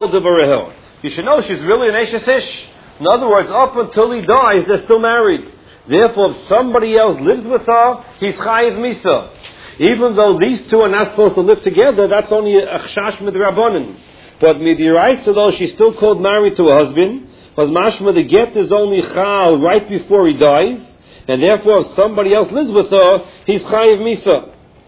You should know she's really an Eshes Ish. In other words, up until he dies, they're still married. Therefore, if somebody else lives with her, he's Chayiv Misa. Even though these two are not supposed to live together, that's only a Chash Midrabanan. But Midiraisa, though, she's still called married to a husband, because mashma, the get is only Chal right before he dies, and therefore if somebody else lives with her, he's Chayiv Misa.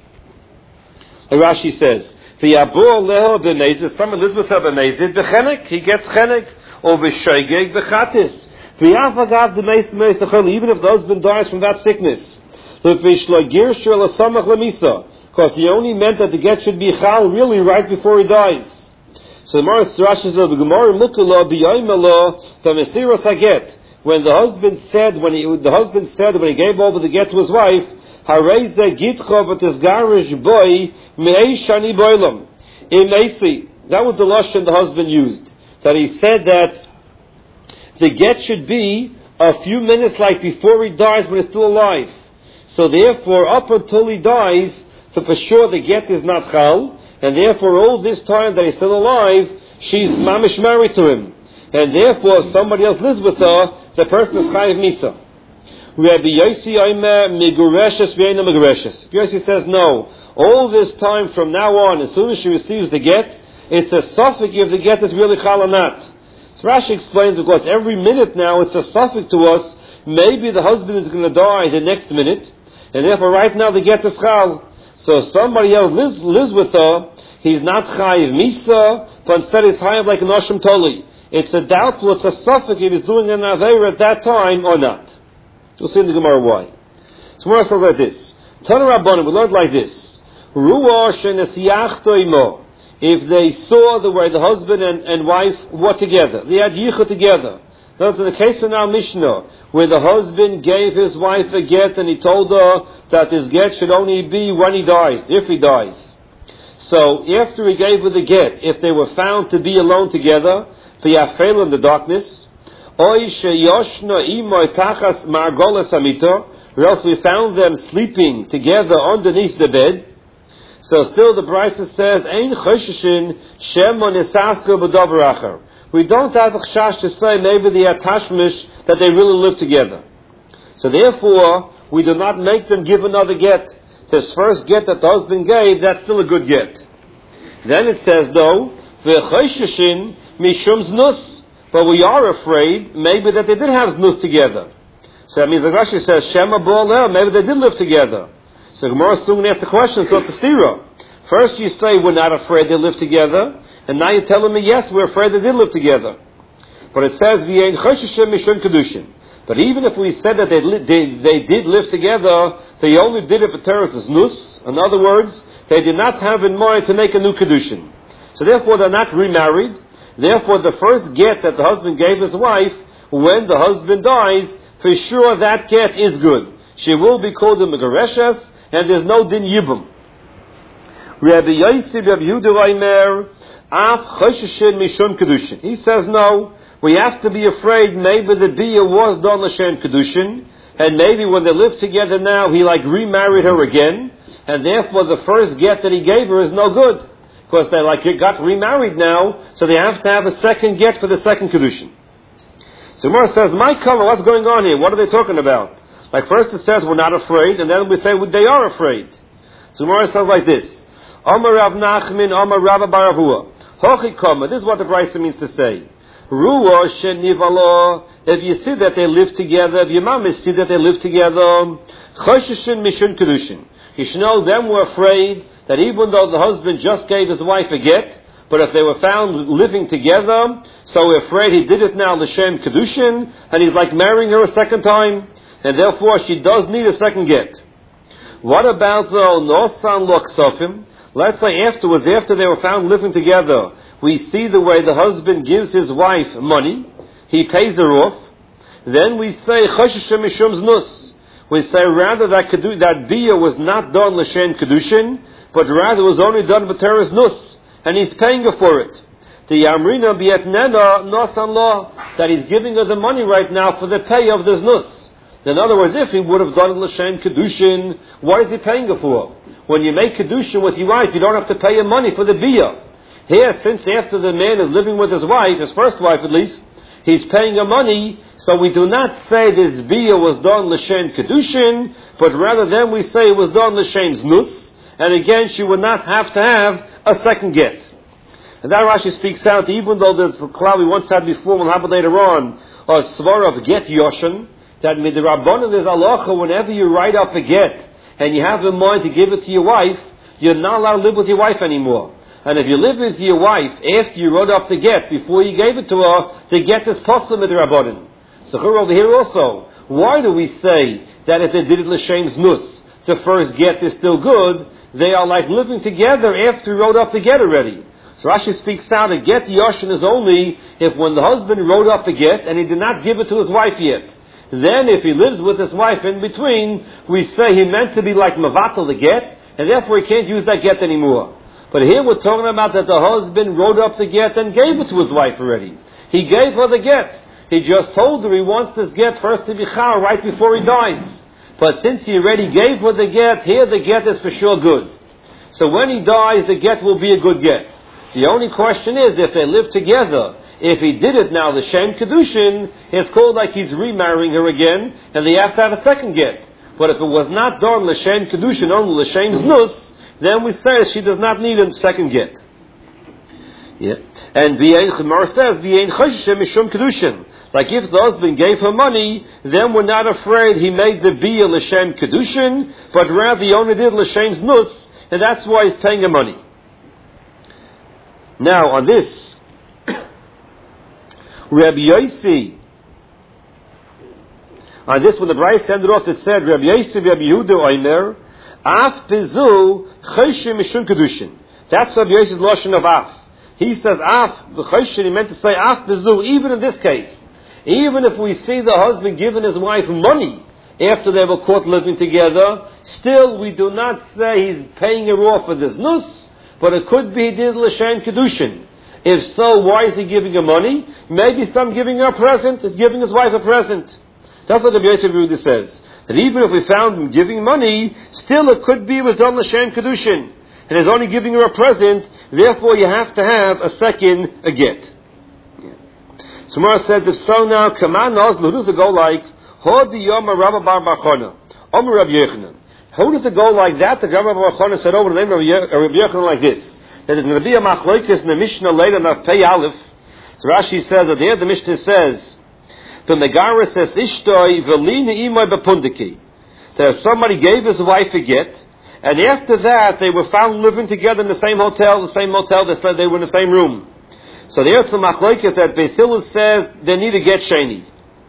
Rashi says, V'yabur leho b'nezid, someone lives with her b'nezid, b'chenek, he gets chenek, or b'shoigeg b'chatis. V'yafagav d'meis meis t'chol, even if the husband dies from that sickness. V'vishlagir shir l'samach l'misa, because he only meant that the get should be chal really right before he dies. So the Rashi says, V'gemar mukula b'yoymala v'mesiras haget, when the husband said when he gave over the get to his wife, Hareze gitcha v'tizgarish boy me'eshani boilam. That was the lashon the husband used. That he said that the get should be a few minutes like before he dies when he's still alive. So therefore, up until he dies, so for sure the get is not chal, and therefore all this time that he's still alive, she's mamish married to him. And therefore, if somebody else lives with her, the person is chayiv misa. Rabbi Yossi Omer Migureshes V'Eina Migureshes. Yossi says no. All this time from now on, as soon as she receives the get, it's a suffix if the get is really chal or not. So Rashi explains, because every minute now it's a suffix to us. Maybe the husband is going to die the next minute, and therefore right now the get is chal. So if somebody else lives with her, he's not chayiv misa, but instead he's chayiv like an Oshim Toli. It's a doubtful, it's a suffix if he's doing an Aveira at that time or not. We'll see in the Gemara why. So Gemara says like this. Tana Rabbanan, we learned like this. Ruah shenesiyachto imo. If they saw the way the husband and wife were together, they had yichud together. That's in the case of our Mishnah, where the husband gave his wife a get and he told her that his get should only be when he dies, if he dies. So after he gave her the get, if they were found to be alone together, v'yafel in the darkness, or else we found them sleeping together underneath the bed. So still the Brisa says, Ein choshishin shema nesaska b'davar acher. We don't have a chash to say maybe the attachmish that they really live together. So therefore, we do not make them give another get. This first get that the husband gave, that's still a good get. Then it says though, v'choshishin mishum znus. But we are afraid maybe that they did have znus together. So that means the Rashi says, Shema Bo'aleh, maybe they did live together. So Gemara soon asks the question, so it's a stira. First you say we're not afraid they live together, and now you're telling me, yes, we're afraid they did live together. But it says, V'yein choshishem mishum kedushin. But even if we said that they did live together, they only did it for terrorist znus. In other words, they did not have in mind to make a new kedushin. So therefore they're not remarried. Therefore, the first get that the husband gave his wife, when the husband dies, for sure that get is good. She will be called a Megareshes, and there's no din yibum. Rabbi Yossi Rabbi Yehuda Omer, Af Choshishin Mishum Kedushin. He says no, we have to be afraid maybe the bia was done l'shem Kedushin, and maybe when they live together now, he remarried her again, and therefore the first get that he gave her is no good. Because they got remarried now, so they have to have a second get for the second kedushin. So Gemara says, "My color, what's going on here? What are they talking about?" First it says we're not afraid, and then we say they are afraid. So Gemara says like this: Amar Rav Nachman, Amar Rabba bar Avua. Hochi kama. This is what the Brisa means to say. Ruah shenivala. If you see that they live together, if your mom see that they live together, choshishin mishun kedushin. You should know them were afraid that even though the husband just gave his wife a get, but if they were found living together, so we're afraid he did it now l'shem kedushin, and he's marrying her a second time, and therefore she does need a second get. What about though nosan loksofim? Let's say afterwards, after they were found living together, we see the way the husband gives his wife money, he pays her off, then we say choshishem mishum znus. We say rather that bia was not done l'shem kedushin, but rather was only done with teres nus, and he's paying her for it. The Yamrina bietnena nosan law, that he's giving her the money right now for the pay of this nus. In other words, if he would have done l'shem kedushin, what is he paying her for? When you make kedushin with your wife, you don't have to pay her money for the bia. Here, since after the man is living with his wife, his first wife at least, he's paying her money, so we do not say this via was done l'shem kedushin, but rather then we say it was done l'shem znus, and again she would not have to have a second get. And that Rashi speaks out, even though there's a cloud we once had before, we'll have it later on, or svara of get yoshin, that midrabanan is halacha, whenever you write up a get, and you have in mind to give it to your wife, you're not allowed to live with your wife anymore. And if you live with your wife after you wrote up the get, before you gave it to her, the get is possible with the Rabbanim. So here over here also, why do we say that if they did it l'shem znus, the first get is still good? They are like living together after you wrote up the get already. So Rashi speaks out, a get yoshin is only if when the husband wrote up the get and he did not give it to his wife yet. Then if he lives with his wife in between, we say he meant to be like mavatal the get, and therefore he can't use that get anymore. But here we're talking about that the husband wrote up the get and gave it to his wife already. He gave her the get. He just told her he wants this get first to be chal right before he dies. But since he already gave her the get, here the get is for sure good. So when he dies, the get will be a good get. The only question is, if they live together, if he did it now, the Shem Kedushin, it's called like he's remarrying her again, and they have to have a second get. But if it was not done L'Shem Kedushin, only L'Shem Znus, then we say she does not need a second get. Yeah. And Gemara says, V'yein Choshem Mishum Kedushin. Like if the husband gave her money, then we're not afraid he made the Bia L'Shem Kedushin, but rather he only did L'Shem Znus, and that's why he's paying her money. Now, on this, Rabbi Yossi, on this, when the Bryce ended off, it said, Rabbi Yossi, Rabbi Yehuda, Omer, Af Bezu, Choshem Mishum Kedushin. That's Rabbi Yossi's lashon of Af. He says Af, the Choshem, he meant to say Af Bezu, even in this case. Even if we see the husband giving his wife money after they were caught living together, still we do not say he's paying her off for this nus, but it could be he did L'Shem Kedushin. If so, why is he giving her money? Maybe some giving her a present, is giving his wife a present. That's what the Yosef Yehuda says. That even if we found him giving money, still it could be it was done L'Shem Kedushin. And he's only giving her a present, therefore you have to have a second a get. So Mara says, if so now, Kaman Oz, who does it go like? Hodi Yom Rabba Bar Bachona, Omer Rabbi Yechanan. How does it go like that? The Rabbi Bar Bachona said over the name of Rabbi Yechanan like this. That it's going to be a machlokes in the Mishnah later on Pei Aleph. So Rashi says that there the Mishnah says, the Megara says, Ishtoi Velina Imoi Bepundiki. That if somebody gave his wife a get, and after that they were found living together in the same hotel, they said they were in the same room. So there's some machlokes that Beis Hillel says they need to get sheni.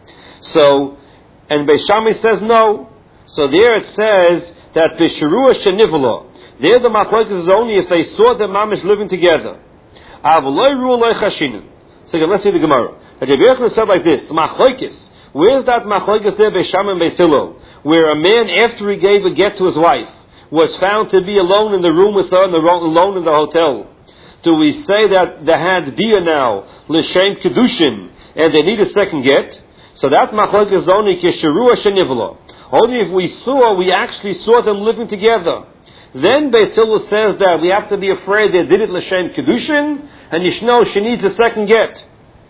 So, and Beis Shammai says no. So there it says that B'Shirua Shenivla. There the machlokes is only if they saw the mamish living together. Avaloi Ru'aloi Chashinin. So let's see the Gemara. That Rabbi Yochanan said like this, machlokes. Where's that machlokes there, Beis Shammai and Beis Hillel? Where a man, after he gave a get to his wife, was found to be alone in the room with her, and alone in the hotel. Do we say that they had bia now, L'Shem Kedushin, and they need a second get? So that machlokes is only Kesherua Shenivla. Only if we actually saw them living together. Then Beis Hillel says that we have to be afraid they did it L'Shem Kedushin, and Yishno, she needs a second get.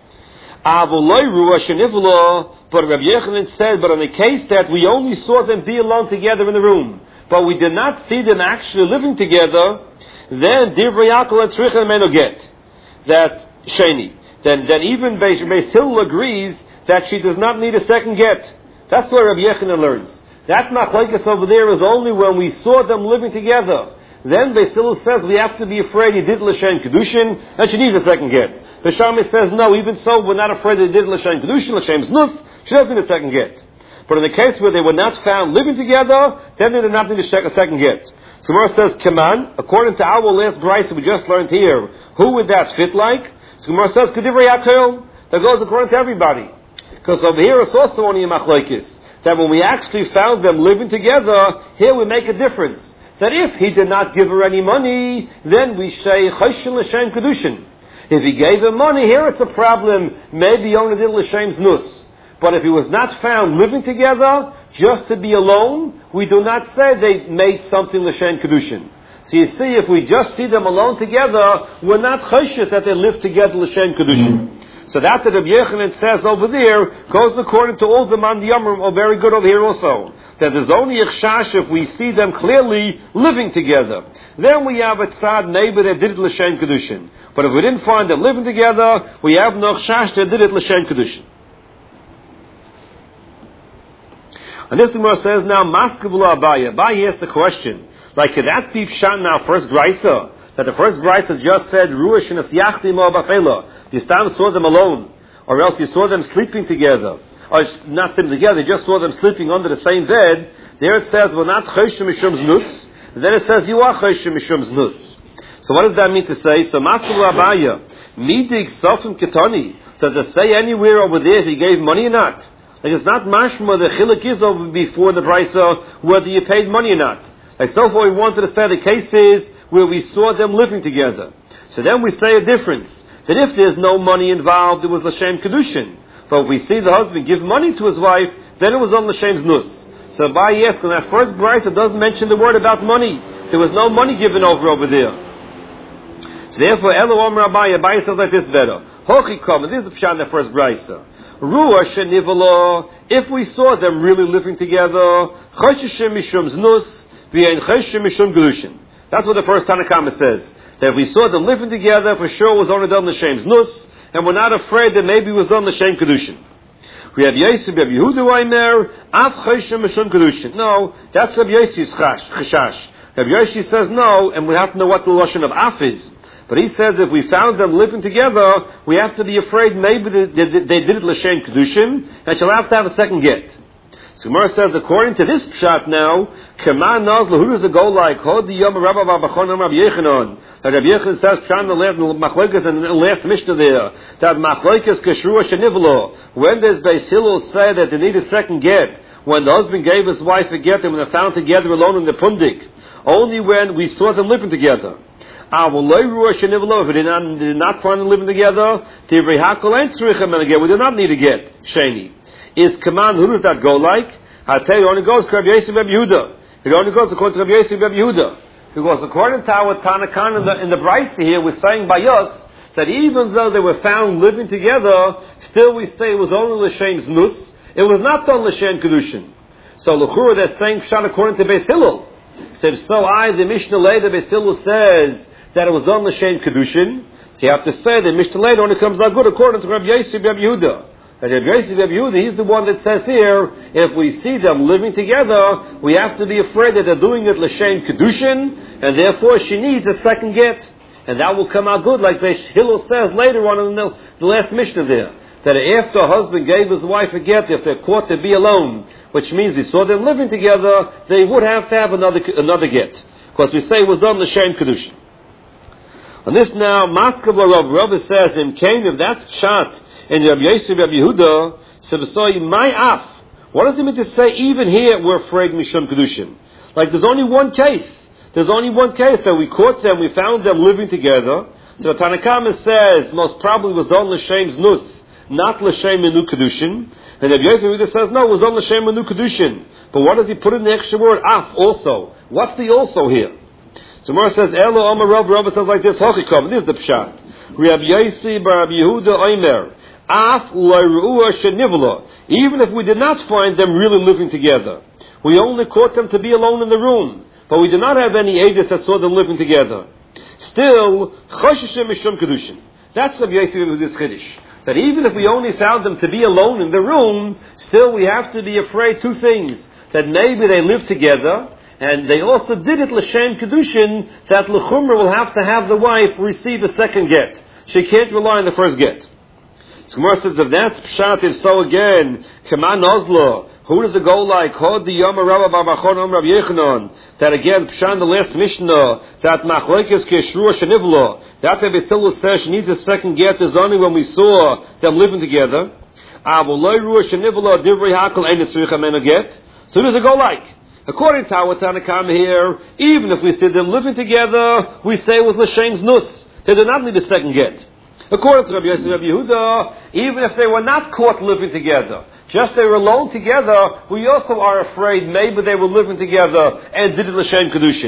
Avuloi Ruah Shenivla, but Rabbi Yechanan said, but in the case that we only saw them be alone together in the room, but we did not see them actually living together, then Divrei Yaakov and Tzricha Meno get that sheni. Then even Beis Hillel agrees that she does not need a second get. That's where Rabbi Yechanan learns. That machlokes over there is only when we saw them living together. Then Beis Hillel says we have to be afraid he did L'Shem Kedushin and she needs a second get. Beis Shammai says no, even so we're not afraid they did L'Shem Kedushin, L'Shem Znus, she doesn't need a second get. But in the case where they were not found living together, then they did not need a second get. So Gemara says, Kaman, according to our last brayso we just learned here, who would that fit like? So Gemara says, Kedivrei Yaakov, that goes according to everybody. Because over here it's also only a machlokes, that when we actually found them living together, here we make a difference. That if he did not give her any money, then we say, Choshen L'Shem Kedushin. If he gave her money, here it's a problem, maybe only did L'Shem Znus. But if he was not found living together, just to be alone, we do not say they made something L'Shem Kedushin. So you see, if we just see them alone together, we're not choshet that they live together l'shem kedushin. So that Rabbi Yochanan says over there goes according to all the man yomrim are very good over here also. That there's only a chash if we see them clearly living together. Then we have a tzad maybe they did it l'shem kedushin. But if we didn't find them living together, we have no chash they did it l'shem kedushin. And this Gemara says now, Maskevula Abaya. Abaya asks the question, like, could that be pshat now, first Graisa? That the first Graisa just said, Ruach and Asyachti Mo Bafela. You saw them alone. Or else you saw them sleeping together. Or not sleeping together, you just saw them sleeping under the same bed. There it says, well, not Choshe Mishum Znus. Then it says, you are Choshe Mishum Znus. So what does that mean to say? So Maskevula Abaya. Midig Sofim Ketani. Does it say anywhere over there if he gave money or not? Like it's not mashma, the chiluk is over before the brisa whether you paid money or not. Like so far we wanted to say the case is where we saw them living together. So then we say a difference. That if there's no money involved, it was l'shem kedushin. But if we see the husband give money to his wife, then it was on l'shem znus. So Abaye asks, in that first brisa doesn't mention the word about money. There was no money given over there. So therefore, Elo Omer Abaye says like this better. Hochi kom, this is the pshat in the first brisa. Ruach shenivala, if we saw them really living together, choshe mishum znus, v'yein choshe mishum gedushin. That's what the first Tanakama says. That if we saw them living together, for sure it was only done l'shem znus, and we're not afraid that maybe it was done l'shem kedushin. We have Yosef, we have Yehuda Omer, af choshe mishum gedushin. No, that's Rabbi Yosef's chashash. Rabbi Yosef says no, and we have to know what the lashon of af is. But he says if we found them living together, we have to be afraid maybe they did it l'shem kedushin, and she'll have to have a second get. So Gemara says, according to this pshat now, Kaman Nazla, who does it go like? Hod the Yom Rabba Babachon Rabbi Yechanan. Rabbi Yechanan says, pshat in the last Machlokes and the last Mishnah there, that Machlokes Kashrua Shenivlo. When does Beis Hillel say that they need a second get? When the husband gave his wife a get and when they're found together alone in the pundik. Only when we saw them living together. If we did not find them living together, we do not need to get Sheni. Is command, who does that go like? I'll tell you, it only goes to Rabbi Yosef Rabbi Yehuda. It only goes according to Rabbi Yosef Rabbi Yehuda. Because according to our Tanakan in the Brisa here, we're saying by us that even though they were found living together, still we say it was only L'Shem Znus. It was not done L'Shem Kedushin. So L'chura, they're saying Pshat according to Beis Hillel. So the Mishnah later, Beis Hillel says that it was done l'shem kedushin. So you have to say that Mishnah later only comes out good according to Rabbi Yosef Rabbi Yehuda. That Rabbi Yosef Rabbi Yehuda, he's the one that says here, if we see them living together, we have to be afraid that they're doing it l'shem kedushin, and therefore she needs a second get, and that will come out good, like Beis Hillel says later on in the last Mishnah there. That after a husband gave his wife a get, if they're caught to be alone, which means he saw them living together, they would have to have another get. Because we say it was done l'shem kedushin. On this now, Maskevla Rabbi says, in Cain, if that's pshat in Rabbi Yosef Rabbi Yehuda, so my af. What does it mean to say, even here, we're afraid mishum kedushin? Like, there's only one case. There's only one case that we caught them, we found them living together. So Tanakama says, most probably was done l'shem znus, not l'shem menu kedushin. And Rabbi Yosef Yehuda says, no, it was done l'shem menu kedushin. But what does he put in the extra word, af, also? What's the also here? So Gemara says, Elo Omer Rabbi says like this, Hochikov, this is the pshat. Rabbi Yosef bar Rabbi Yehuda Omer, af u'ayru'ah shenivla. Even if we did not find them really living together, we only caught them to be alone in the room, but we did not have any edus that saw them living together. Still, choshishem mishum kedushin. That's Rabbi Yosef Yehuda's chiddush. That even if we only found them to be alone in the room, still we have to be afraid two things. That maybe they live together, and they also did it l'shem kedushin, that l'chumra will have to have the wife receive a second get. She can't rely on the first get. So Gemara says, if that's pshat, if so again, kaman ozla, who does it go like? Hod the yom Rabba Barbachon Rabbi Yechanan. That again, pshat in the last Mishnah, that machlokes keshrua shenivla. That Beis Hillel says she needs a second get is only when we saw them living together. Avoloi ruah shenivla divrei hakol ein tzricha mena get. So who does it go like? According to our Tanakam here, even if we see them living together, we say it was l'shem znus. They did not need a second get. According to Rabbi Yosef Rabbi Yehuda, even if they were not caught living together, just they were alone together, we also are afraid maybe they were living together and did it l'shem kedushin.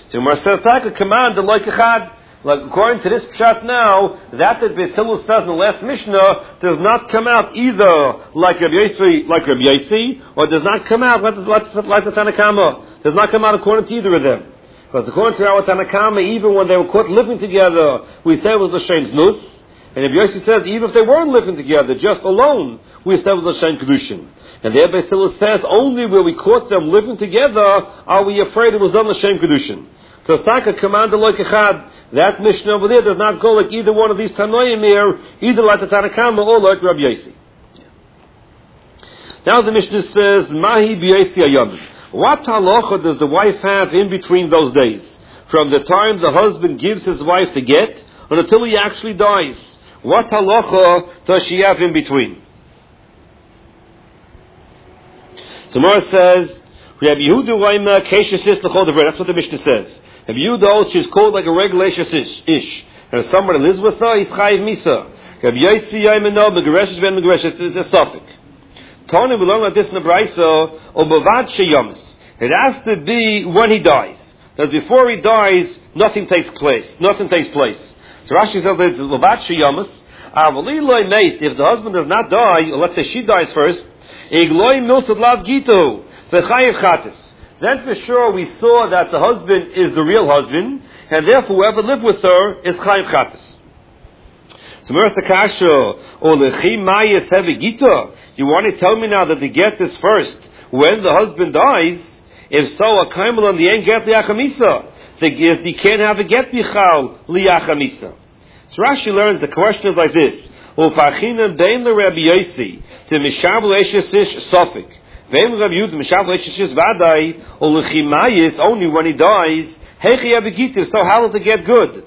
So Gemara says, "Taka command the like echad." Like according to this pshat now, that Beis Hillel says in the last Mishnah does not come out either like Rabbi Yossi, or does not come out like the Tanna Kama. Does not come out according to either of them. Because according to our Tanna Kama, even when they were caught living together, we said it was l'shem znus. And Rabbi Yossi says even if they weren't living together, just alone, we said it was l'shem kedushin. And there Beis Hillel says only where we caught them living together are we afraid it was done l'shem kedushin. So Saka command the loik echad. That Mishnah over there does not go like either one of these Tanoim here, either like the Tanna Kama or like Rabbi Yossi. Now the Mishnah says, Mahi b'Yossi ayam. What halacha does the wife have in between those days? From the time the husband gives his wife the get until he actually dies. What halacha does she have in between? So Mara says, Rabbi Yehuda Raima Kesha Sis L'chol Devrei. That's what the Mishnah says. Rabbi Yehuda, she's called like a regular ish. And if somebody lives with her, he's chayiv misa. Rabbi Yossi Yaimeno Megareshes Ben Megareshes is a suffix. Tony, we learn like this in the Brayso, Obavad Sheyamis. It has to be when he dies. Because before he dies, nothing takes place. So Rashi says that it's Obavad Sheyamis. If the husband does not die, or let's say she dies first, Igloi Milsad Lav Gitu, V'chayiv Chatis. Then for sure we saw that the husband is the real husband, and therefore whoever lived with her is chayiv chatas. So Mersa Kasha, Olechi Mayas Gita. You want to tell me now that the get is first when the husband dies? If so, a kaimel on the end get liachamisa. He can't have a get bichal liachamisa. So Rashi learns the question is like this: Upachinam bein leRabbi Yossi to mishav leishesish sofik. Only when he dies, so how does it get good?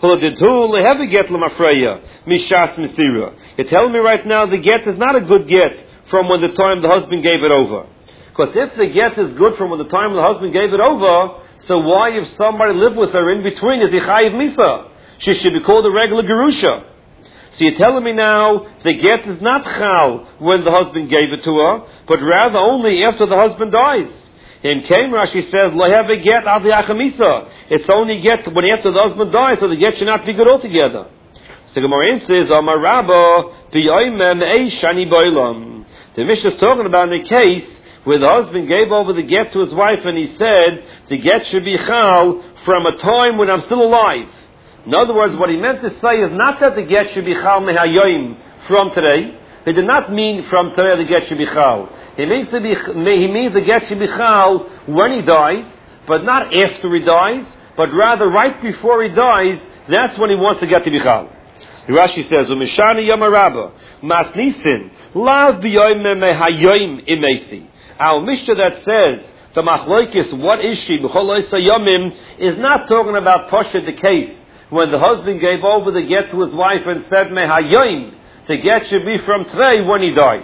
You're telling me right now the get is not a good get from when the time the husband gave it over. Because if the get is good from when the time the husband gave it over, so why if somebody lived with her in between is he chayiv misa? She should be called a regular gerusha. So you're telling me now the get is not chal when the husband gave it to her, but rather only after the husband dies. In Kaim Rashi says, lo have a get ad yachamisa. It's only get when after the husband dies, so the get should not be good altogether. So Gemara says, Amar Rabba, v'yoymem shani boilam. The Mishnah is talking about in a case where the husband gave over the get to his wife and he said, the get should be chal from a time when I'm still alive. In other words, what he meant to say is not that the get should be chal mehayoim from today. He did not mean from today the get should be chal. He means the get should be chal when he dies, but not after he dies, but rather right before he dies. That's when he wants the get to be chal. Rashi says, "Umishani yamarabba masnisin lav biyoim mehayoim imesi." Our Mishnah that says the machlokes, what is she b'chol yomim, is not talking about Poshet the case when the husband gave over the get to his wife and said, Mehayoim, the get should be from today when he dies.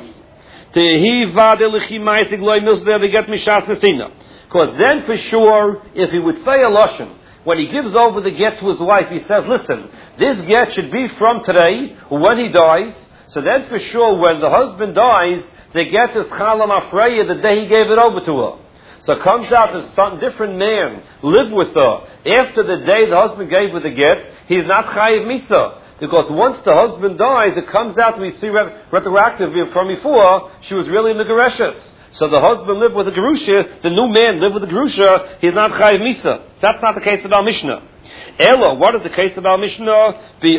Because then for sure, if he would say a lashon, when he gives over the get to his wife, he says, listen, this get should be from today when he dies. So then for sure, when the husband dies, the get is chalam afreya the day he gave it over to her. So it comes out that some different man lived with her after the day the husband gave her the get. He's not chayiv misa. Because once the husband dies, it comes out, we see retroactively from before, she was really in the Gereshes. So the husband lived with the Gerusha, the new man lived with the Gerusha, he's not chayiv misa. That's not the case of our Mishnah. Elo, what is the case of our Mishnah?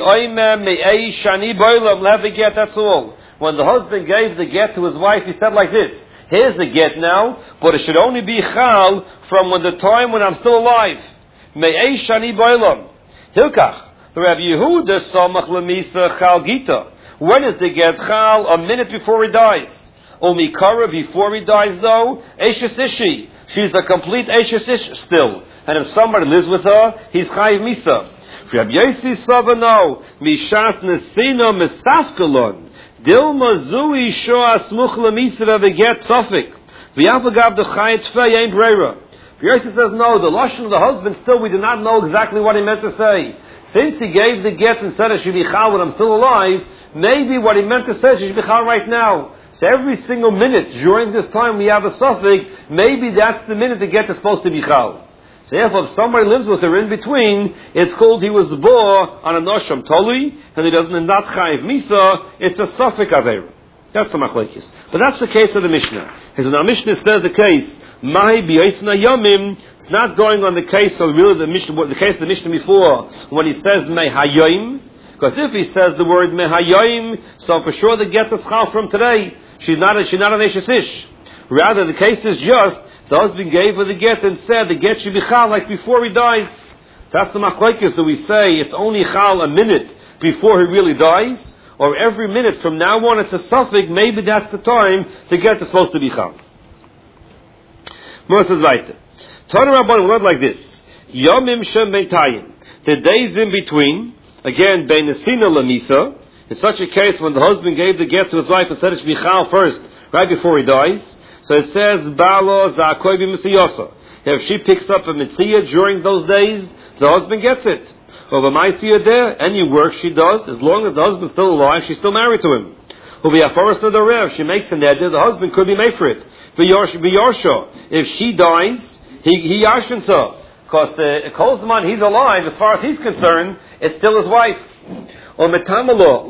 That's all. When the husband gave the get to his wife, he said like this, here's the get now, but it should only be chal from when the time when I'm still alive. Me'ei shani boilam. Hilkach. Rabbi Yehuda samach lemisa chal gita. When is the get chal? A minute before he dies. Umikara, before he dies though, Eishes Ishi. She's a complete Eishes Ish still. And if somebody lives with her, he's chayiv misa. Rabbi Yossi Savano, Mishas Nesina Misafkalon. Dilma Zui Shoa Smuch Lemisa Veget Sofik. V'yafagav the Chayet Fei ain't Brera. Yossi says no, the lashon of the husband still we do not know exactly what he meant to say. Since he gave the get and said it should be chal when I'm still alive, maybe what he meant to say is it should be chal right now. So every single minute during this time we have a suffix, maybe that's the minute the get is supposed to be chal. So therefore, if somebody lives with her in between, it's called he was born on a nosham tolui, and he doesn't not chayiv misa. It's a suffix aveira. That's the machlekes. But that's the case of the Mishnah. Because our Mishnah says the case mahi b'yosna yomim. It's not going on the case of really the case of the Mishnah before when he says mehayoim. Because if he says the word mehayoim, so for sure the get is chal from today. She's not an eshes ish. Rather, the case is just the husband gave her the get and said the get should be chal like before he dies. That's the machlekes that we say it's only chal a minute before he really dies, or every minute from now on it's a suffix. Maybe that's the time the get is supposed to be chal. More says weiter. Turn around one word like this: Yomim shem beitayim. The days in between, again, bein nesina lamisa. In such a case, when the husband gave the get to his wife and said it should be chal first, right before he dies. So it says, Balo Za'akoi b'Mitziyasa. If she picks up a Mitziyah during those days, the husband gets it. Or b'Maisiyah there, any work she does, as long as the husband's still alive, she's still married to him. Or b'Yaforos Nadarev, she makes a neder, the husband could be made for it. B'Yarsha, if she dies, he yashins her. Because Kolzman, he's alive, as far as he's concerned, it's still his wife. Or Metamalo,